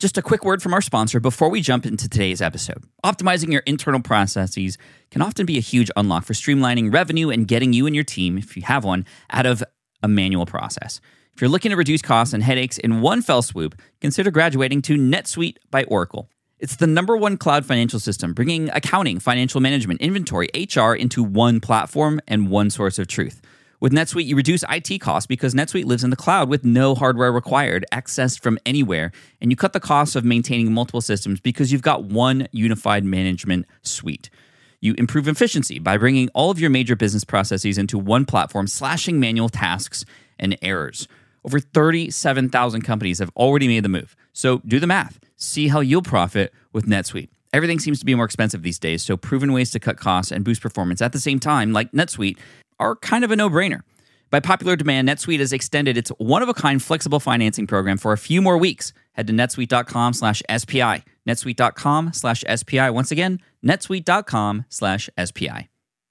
Just a quick word from our sponsor before we jump into today's episode. Optimizing your internal processes can often be a huge unlock for streamlining revenue and getting you and your team, if you have one, out of a manual process. If you're looking to reduce costs and headaches in one fell swoop, consider graduating to NetSuite by Oracle. It's the #1 cloud financial system, bringing accounting, financial management, inventory, HR into one platform and one source of truth. With NetSuite, you reduce IT costs because NetSuite lives in the cloud with no hardware required, accessed from anywhere, and you cut the costs of maintaining multiple systems because you've got one unified management suite. You improve efficiency by bringing all of your major business processes into one platform, slashing manual tasks and errors. Over 37,000 companies have already made the move. So do the math. See how you'll profit with NetSuite. Everything seems to be more expensive these days, so proven ways to cut costs and boost performance at the same time, like NetSuite, are kind of a no-brainer. By popular demand, NetSuite has extended its one-of-a-kind flexible financing program for a few more weeks. Head to netsuite.com/SPI. netsuite.com/SPI. Once again, netsuite.com/SPI.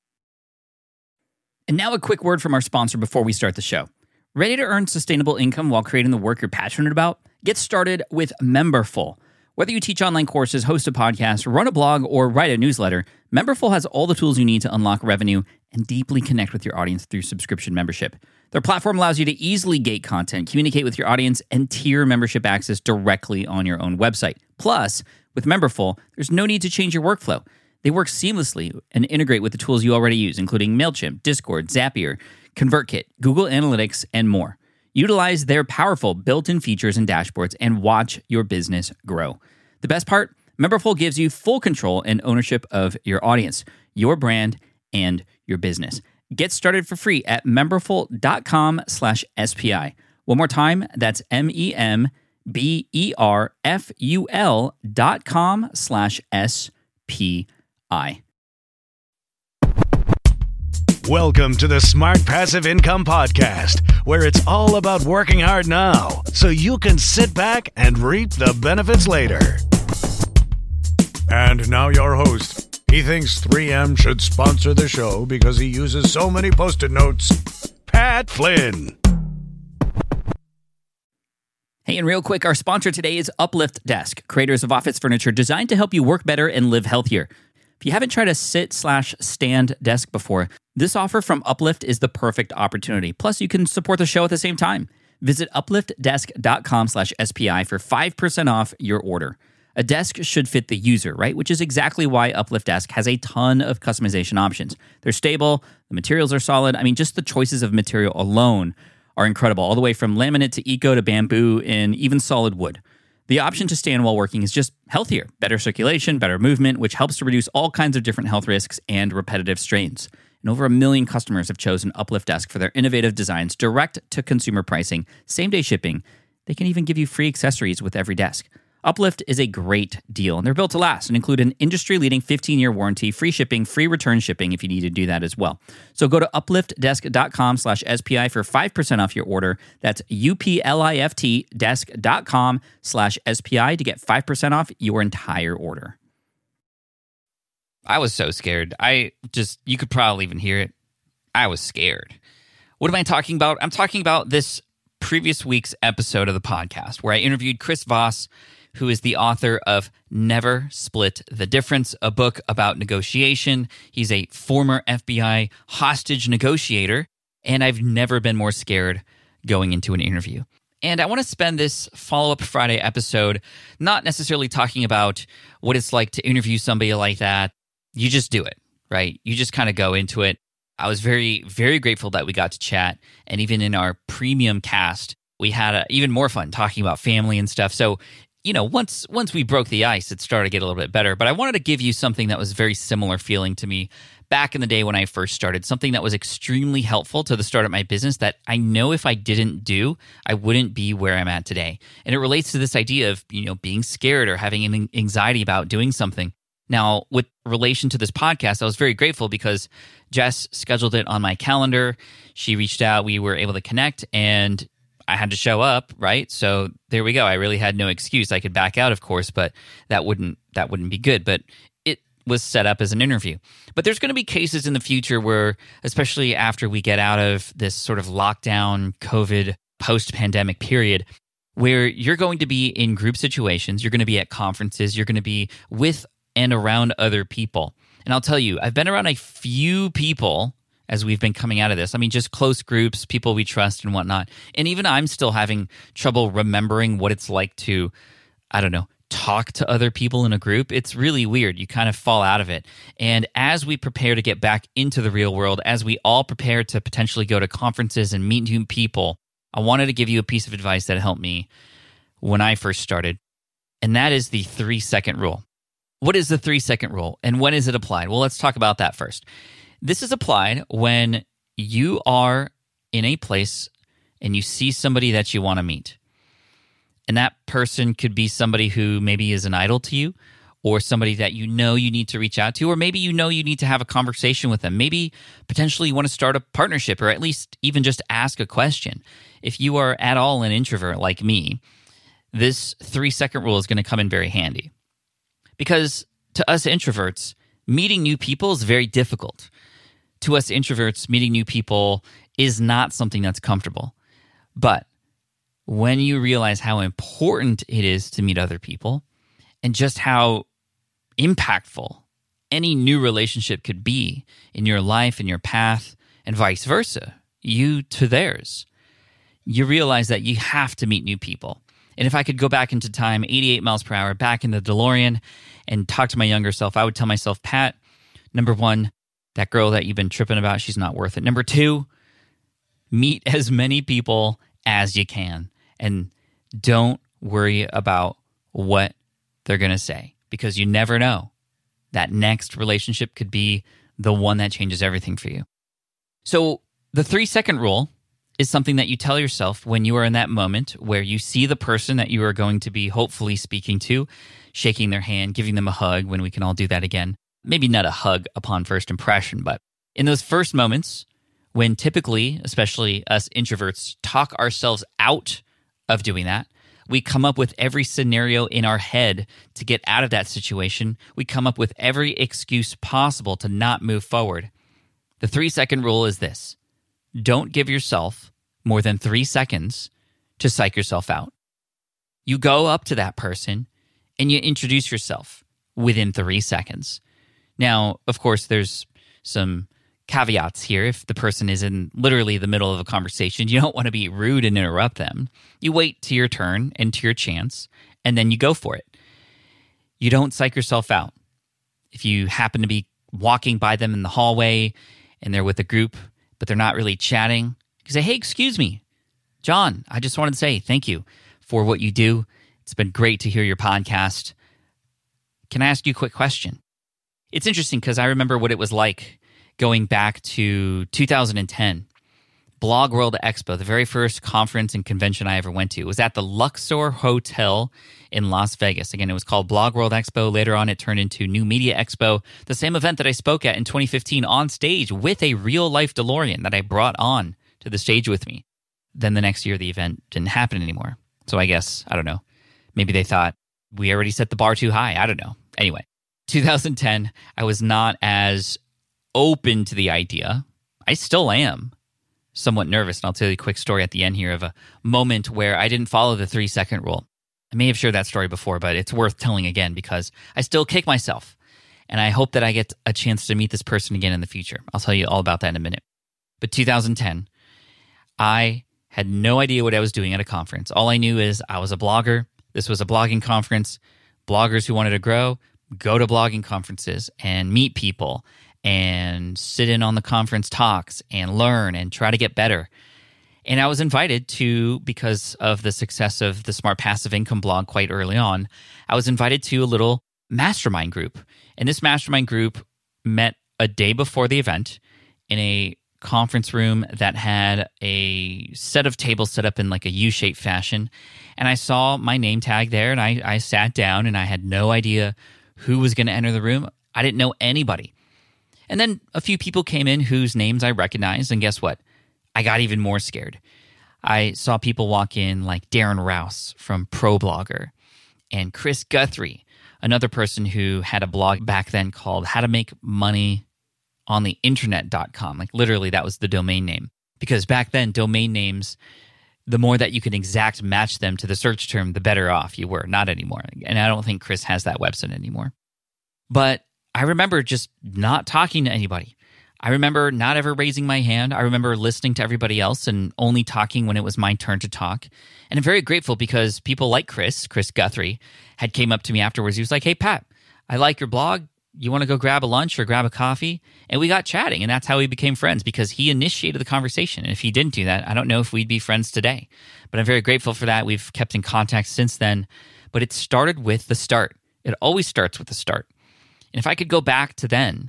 And now a quick word from our sponsor before we start the show. Ready to earn sustainable income while creating the work you're passionate about? Get started with Memberful. Whether you teach online courses, host a podcast, run a blog, or write a newsletter, Memberful has all the tools you need to unlock revenue and deeply connect with your audience through subscription membership. Their platform allows you to easily gate content, communicate with your audience, and tier membership access directly on your own website. Plus, with Memberful, there's no need to change your workflow. They work seamlessly and integrate with the tools you already use, including MailChimp, Discord, Zapier, ConvertKit, Google Analytics, and more. Utilize their powerful built-in features and dashboards and watch your business grow. The best part? Memberful gives you full control and ownership of your audience, your brand, and your business. Get started for free at memberful.com/SPI. One more time, that's memberful.com/SPI. Welcome to the Smart Passive Income Podcast, where it's all about working hard now so you can sit back and reap the benefits later. And now your host. He thinks 3M should sponsor the show because he uses so many Post-it notes. Pat Flynn. Hey, and real quick, our sponsor today is Uplift Desk, creators of office furniture designed to help you work better and live healthier. If you haven't tried a sit/stand desk before, this offer from Uplift is the perfect opportunity. Plus, you can support the show at the same time. Visit upliftdesk.com/SPI for 5% off your order. A desk should fit the user, right? Which is exactly why Uplift Desk has a ton of customization options. They're stable, the materials are solid. I mean, just the choices of material alone are incredible, all the way from laminate to eco to bamboo and even solid wood. The option to stand while working is just healthier, better circulation, better movement, which helps to reduce all kinds of different health risks and repetitive strains. And over 1 million customers have chosen Uplift Desk for their innovative designs, direct-to-consumer pricing, same-day shipping. They can even give you free accessories with every desk. Uplift is a great deal, and they're built to last and include an industry-leading 15-year warranty, free shipping, free return shipping if you need to do that as well. So go to upliftdesk.com/SPI for 5% off your order. That's upliftdesk.com/SPI to get 5% off your entire order. I was so scared. You could probably even hear it. I was scared. What am I talking about? I'm talking about this previous week's episode of the podcast where I interviewed Chris Voss, who is the author of Never Split the Difference, a book about negotiation. He's a former FBI hostage negotiator, and I've never been more scared going into an interview. And I want to spend this follow-up Friday episode not necessarily talking about what it's like to interview somebody like that. You just do it, right? You just kind of go into it. I was very, very grateful that we got to chat, and even in our premium cast, we had even more fun talking about family and stuff. So, you know, once we broke the ice, it started to get a little bit better. But I wanted to give you something that was very similar feeling to me back in the day when I first started, something that was extremely helpful to the start of my business that I know if I didn't do, I wouldn't be where I'm at today. And it relates to this idea of, you know, being scared or having an anxiety about doing something. Now, with relation to this podcast, I was very grateful because Jess scheduled it on my calendar. She reached out, we were able to connect, and I had to show up, right? So there we go. I really had no excuse. I could back out, of course, but that wouldn't be good. But it was set up as an interview. But there's going to be cases in the future where, especially after we get out of this sort of lockdown, COVID, post-pandemic period, where you're going to be in group situations, you're going to be at conferences, you're going to be with and around other people. And I'll tell you, I've been around a few people as we've been coming out of this. I mean, just close groups, people we trust and whatnot. And even I'm still having trouble remembering what it's like to, talk to other people in a group. It's really weird. You kind of fall out of it. And as we prepare to get back into the real world, as we all prepare to potentially go to conferences and meet new people, I wanted to give you a piece of advice that helped me when I first started. And that is the 3-second rule. What is the 3-second rule and when is it applied? Well, let's talk about that first. This is applied when you are in a place and you see somebody that you want to meet. And that person could be somebody who maybe is an idol to you, or somebody that you know you need to reach out to, or maybe you know you need to have a conversation with them. Maybe potentially you want to start a partnership, or at least even just ask a question. If you are at all an introvert like me, this 3-second rule is going to come in very handy. Because to us introverts, meeting new people is very difficult. To us introverts, meeting new people is not something that's comfortable. But when you realize how important it is to meet other people and just how impactful any new relationship could be in your life, in your path, and vice versa, you to theirs, you realize that you have to meet new people. And if I could go back into time, 88 miles per hour, back in the DeLorean and talk to my younger self, I would tell myself, Pat, number 1, that girl that you've been tripping about, she's not worth it. Number 2, meet as many people as you can. And don't worry about what they're going to say, because you never know. That next relationship could be the one that changes everything for you. So the 3-second rule is something that you tell yourself when you are in that moment where you see the person that you are going to be hopefully speaking to, shaking their hand, giving them a hug when we can all do that again. Maybe not a hug upon first impression, but in those first moments when typically, especially us introverts, talk ourselves out of doing that, we come up with every scenario in our head to get out of that situation. We come up with every excuse possible to not move forward. The 3-second rule is this: don't give yourself more than 3 seconds to psych yourself out. You go up to that person and you introduce yourself within 3 seconds. Now, of course, there's some caveats here. If the person is in literally the middle of a conversation, you don't want to be rude and interrupt them. You wait to your turn and to your chance, and then you go for it. You don't psych yourself out. If you happen to be walking by them in the hallway and they're with a group, but they're not really chatting, you say, hey, excuse me, John, I just wanted to say thank you for what you do. It's been great to hear your podcast. Can I ask you a quick question? It's interesting because I remember what it was like going back to 2010, Blog World Expo, the very first conference and convention I ever went to. It was at the Luxor Hotel in Las Vegas. Again, it was called Blog World Expo. Later on, it turned into New Media Expo, the same event that I spoke at in 2015 on stage with a real-life DeLorean that I brought on to the stage with me. Then the next year, the event didn't happen anymore. So I guess, I don't know, maybe they thought we already set the bar too high. I don't know. Anyway, 2010, I was not as open to the idea. I still am somewhat nervous, and I'll tell you a quick story at the end here of a moment where I didn't follow the 3-second rule. I may have shared that story before, but it's worth telling again because I still kick myself, and I hope that I get a chance to meet this person again in the future. I'll tell you all about that in a minute. But 2010, I had no idea what I was doing at a conference. All I knew is I was a blogger. This was a blogging conference. Bloggers who wanted to grow, go to blogging conferences and meet people and sit in on the conference talks and learn and try to get better. And I was invited to, because of the success of the Smart Passive Income blog quite early on, I was invited to a little mastermind group. And this mastermind group met a day before the event in a conference room that had a set of tables set up in like a U-shaped fashion. And I saw my name tag there, and I sat down, and I had no idea who was going to enter the room. I didn't know anybody. And then a few people came in whose names I recognized, and guess what? I got even more scared. I saw people walk in like Darren Rouse from ProBlogger and Chris Guthrie, another person who had a blog back then called How to Make Money on the Internet.com. Like literally that was the domain name. Because back then domain names the more that you can exact match them to the search term, the better off you were. Not anymore. And I don't think Chris has that website anymore. But I remember just not talking to anybody. I remember not ever raising my hand. I remember listening to everybody else and only talking when it was my turn to talk. And I'm very grateful because people like Chris Guthrie, had came up to me afterwards. He was like, "Hey, Pat, I like your blog. You want to go grab a lunch or grab a coffee?" And we got chatting, and that's how we became friends because he initiated the conversation. And if he didn't do that, I don't know if we'd be friends today. But I'm very grateful for that. We've kept in contact since then. But it started with the start. It always starts with the start. And if I could go back to then,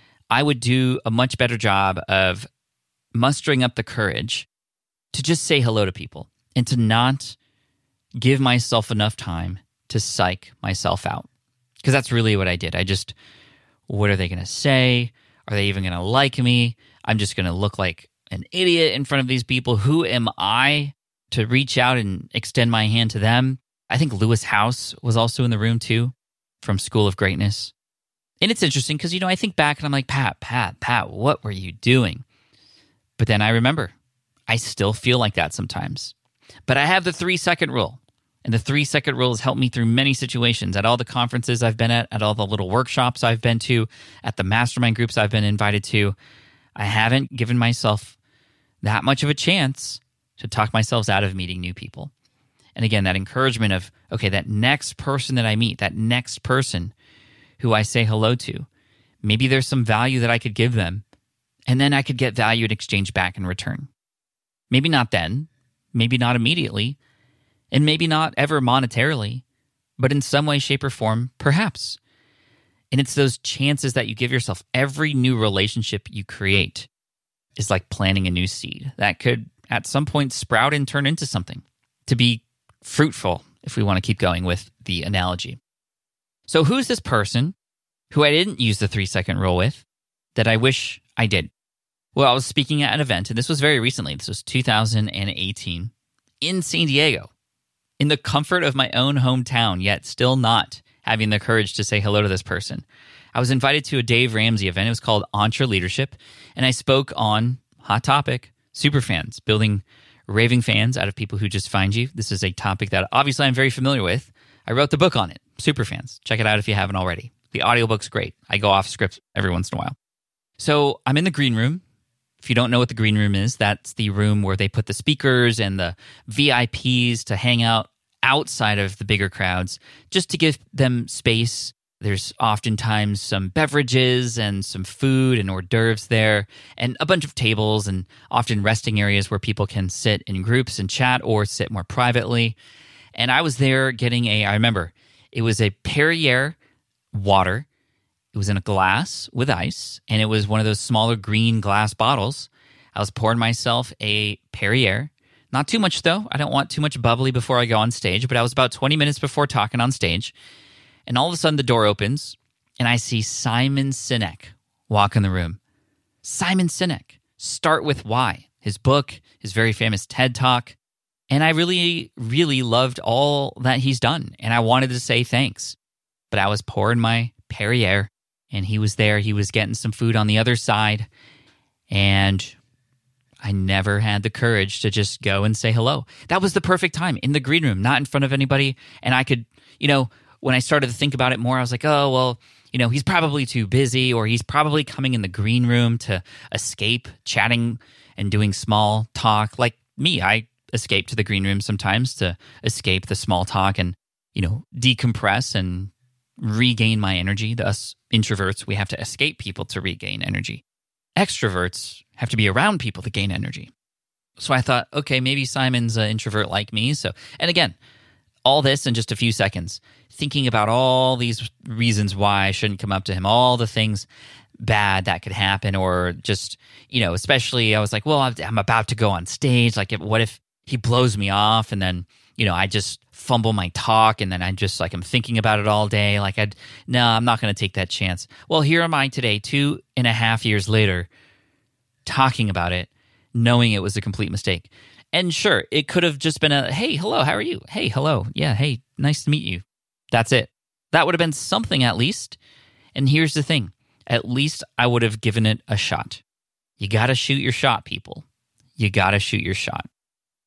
I would do a much better job of mustering up the courage to just say hello to people and to not give myself enough time to psych myself out. Because that's really what I did. What are they going to say? Are they even going to like me? I'm just going to look like an idiot in front of these people. Who am I to reach out and extend my hand to them? I think Lewis House was also in the room too, from School of Greatness. And it's interesting because, I think back and I'm like, Pat, what were you doing? But then I remember, I still feel like that sometimes. But I have the 3-second rule. And the 3-second rule has helped me through many situations at all the conferences I've been at all the little workshops I've been to, at the mastermind groups I've been invited to. I haven't given myself that much of a chance to talk myself out of meeting new people. And again, that encouragement of, okay, that next person that I meet, that next person who I say hello to, maybe there's some value that I could give them, and then I could get value in exchange back in return. Maybe not then, maybe not immediately, and maybe not ever monetarily, but in some way, shape, or form, perhaps. And it's those chances that you give yourself. Every new relationship you create is like planting a new seed that could at some point sprout and turn into something, to be fruitful, if we want to keep going with the analogy. So who's this person who I didn't use the 3-second rule with that I wish I did? Well, I was speaking at an event, and this was very recently. This was 2018 in San Diego, in the comfort of my own hometown, yet still not having the courage to say hello to this person. I was invited to a Dave Ramsey event. It was called Entre Leadership, and I spoke on hot topic, superfans, building raving fans out of people who just find you. This is a topic that obviously I'm very familiar with. I wrote the book on it, Superfans. Check it out if you haven't already. The audiobook's great. I go off script every once in a while. So I'm in the green room. If you don't know what the green room is, that's the room where they put the speakers and the VIPs to hang out outside of the bigger crowds, just to give them space. There's oftentimes some beverages and some food and hors d'oeuvres there, and a bunch of tables and often resting areas where people can sit in groups and chat or sit more privately. And I was there getting I remember, it was a Perrier water. It was in a glass with ice, and it was one of those smaller green glass bottles. I was pouring myself a Perrier. Not too much, though. I don't want too much bubbly before I go on stage, but I was about 20 minutes before talking on stage. And all of a sudden, the door opens, and I see Simon Sinek walk in the room. Simon Sinek, Start With Why, his book, his very famous TED Talk. And I really, really loved all that he's done, and I wanted to say thanks. But I was pouring my Perrier, and he was there. He was getting some food on the other side, and I never had the courage to just go and say hello. That was the perfect time, in the green room, not in front of anybody. And I could, when I started to think about it more, I was like, oh, well, he's probably too busy, or he's probably coming in the green room to escape chatting and doing small talk. Like me, I escape to the green room sometimes to escape the small talk and, decompress and regain my energy. Us introverts, we have to escape people to regain energy. Extroverts have to be around people to gain energy. So I thought, okay, maybe Simon's an introvert like me. And again, all this in just a few seconds, thinking about all these reasons why I shouldn't come up to him, all the things bad that could happen, or just, especially I was like, well, I'm about to go on stage. Like, what if he blows me off and then, I just fumble my talk and then I'm thinking about it all day. No, I'm not going to take that chance. Well, here am I today, 2.5 years later, talking about it, knowing it was a complete mistake. And sure, it could have just been a, hey, hello, how are you? Hey, hello. Yeah, hey, nice to meet you. That's it. That would have been something at least. And here's the thing. At least I would have given it a shot. You got to shoot your shot, people. You got to shoot your shot.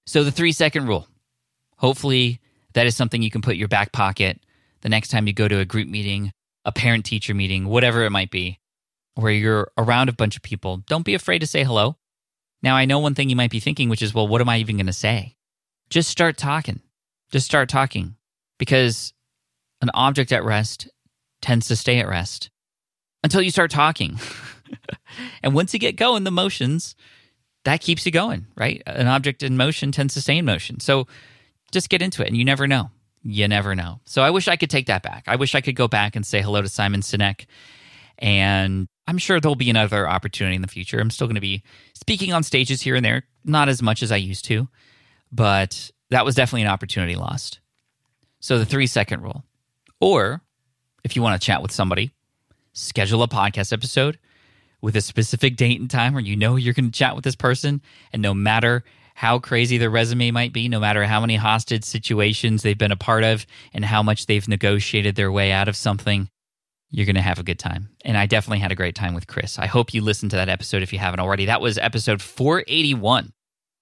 So the 3-second rule, hopefully that is something you can put in your back pocket the next time you go to a group meeting, a parent-teacher meeting, whatever it might be, where you're around a bunch of people. Don't be afraid to say hello. Now, I know one thing you might be thinking, which is, well, what am I even going to say? Just start talking. Just start talking. Because an object at rest tends to stay at rest until you start talking. And once you get going, the motions, that keeps you going, right? An object in motion tends to stay in motion. So just get into it, and you never know. You never know. So I wish I could take that back. I wish I could go back and say hello to Simon Sinek. And I'm sure there'll be another opportunity in the future. I'm still going to be speaking on stages here and there, not as much as I used to, but that was definitely an opportunity lost. So the 3-second rule. Or if you want to chat with somebody, schedule a podcast episode with a specific date and time where you know you're going to chat with this person, and no matter how crazy their resume might be, no matter how many hostage situations they've been a part of and how much they've negotiated their way out of something, you're going to have a good time. And I definitely had a great time with Chris. I hope you listened to that episode if you haven't already. That was episode 481.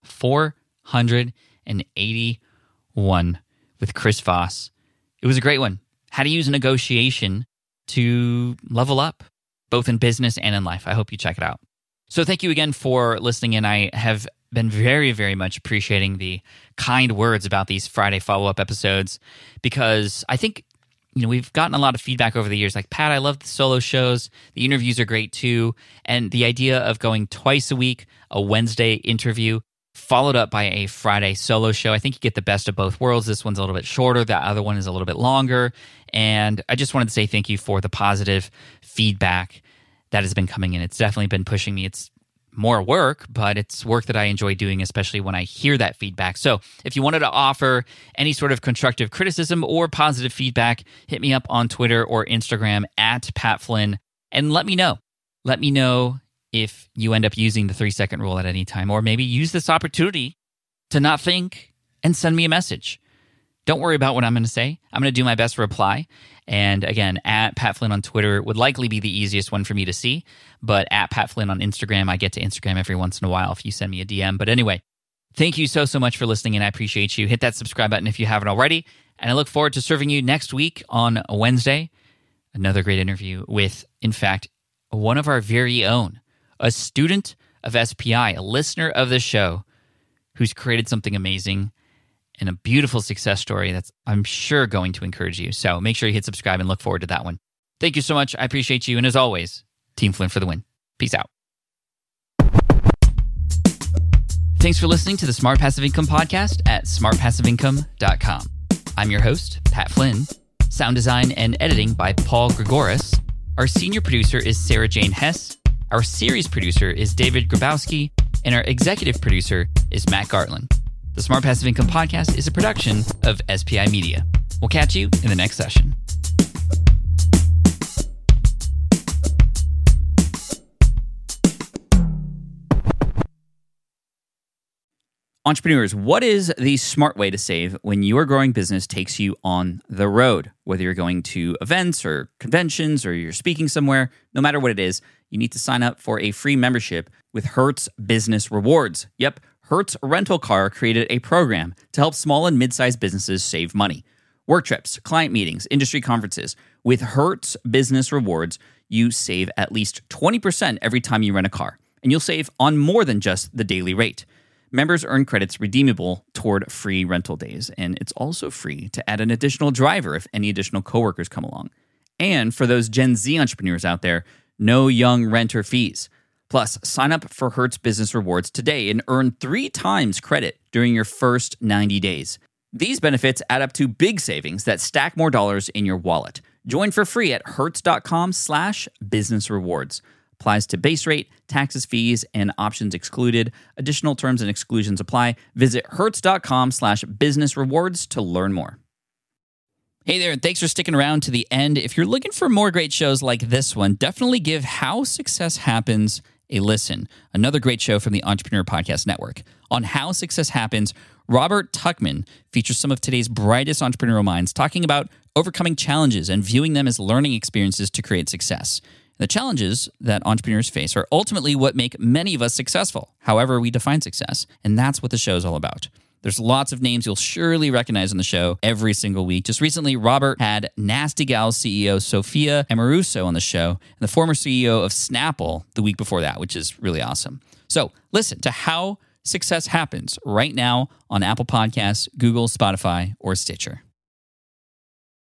481 with Chris Voss. It was a great one. How to use negotiation to level up, both in business and in life. I hope you check it out. So thank you again for listening in. I have been very, very much appreciating the kind words about these Friday follow-up episodes, because I think, we've gotten a lot of feedback over the years. Like, Pat, I love the solo shows. The interviews are great too. And the idea of going twice a week, a Wednesday interview, followed up by a Friday solo show. I think you get the best of both worlds. This one's a little bit shorter. The other one is a little bit longer. And I just wanted to say thank you for the positive feedback that has been coming in. It's definitely been pushing me. It's more work, but it's work that I enjoy doing, especially when I hear that feedback. So if you wanted to offer any sort of constructive criticism or positive feedback, hit me up on Twitter or Instagram at Pat Flynn and let me know. Let me know if you end up using the 3-second rule at any time, or maybe use this opportunity to not think and send me a message. Don't worry about what I'm going to say. I'm going to do my best to reply. And again, at Pat Flynn on Twitter would likely be the easiest one for me to see. But at Pat Flynn on Instagram, I get to Instagram every once in a while if you send me a DM. But anyway, thank you so much for listening, and I appreciate you. Hit that subscribe button if you haven't already. And I look forward to serving you next week on Wednesday. Another great interview with, in fact, one of our very own, a student of SPI, a listener of the show, who's created something amazing and a beautiful success story that's, I'm sure, going to encourage you. So make sure you hit subscribe and look forward to that one. Thank you so much. I appreciate you. And as always, Team Flynn for the win. Peace out. Thanks for listening to the Smart Passive Income Podcast at smartpassiveincome.com. I'm your host, Pat Flynn. Sound design and editing by Paul Gregoris. Our senior producer is Sarah Jane Hess. Our series producer is David Grabowski. And our executive producer is Matt Gartland. The Smart Passive Income Podcast is a production of SPI Media. We'll catch you in the next session. Entrepreneurs, what is the smart way to save when your growing business takes you on the road? Whether you're going to events or conventions or you're speaking somewhere, no matter what it is, you need to sign up for a free membership with Hertz Business Rewards. Yep, Hertz Rental Car created a program to help small and mid-sized businesses save money. Work trips, client meetings, industry conferences. With Hertz Business Rewards, you save at least 20% every time you rent a car. And you'll save on more than just the daily rate. Members earn credits redeemable toward free rental days. And it's also free to add an additional driver if any additional coworkers come along. And for those Gen Z entrepreneurs out there, no young renter fees. Plus, sign up for Hertz Business Rewards today and earn 3 times credit during your first 90 days. These benefits add up to big savings that stack more dollars in your wallet. Join for free at hertz.com/businessrewards. Applies to base rate, taxes, fees, and options excluded. Additional terms and exclusions apply. Visit hertz.com/businessrewards to learn more. Hey there, and thanks for sticking around to the end. If you're looking for more great shows like this one, definitely give How Success Happens a listen. Another great show from the Entrepreneur Podcast Network. On How Success Happens, Robert Tuchman features some of today's brightest entrepreneurial minds talking about overcoming challenges and viewing them as learning experiences to create success. The challenges that entrepreneurs face are ultimately what make many of us successful, however we define success, and that's what the show is all about. There's lots of names you'll surely recognize on the show every single week. Just recently, Robert had Nasty Gal CEO Sophia Amoruso on the show, and the former CEO of Snapple the week before that, which is really awesome. So listen to How Success Happens right now on Apple Podcasts, Google, Spotify, or Stitcher.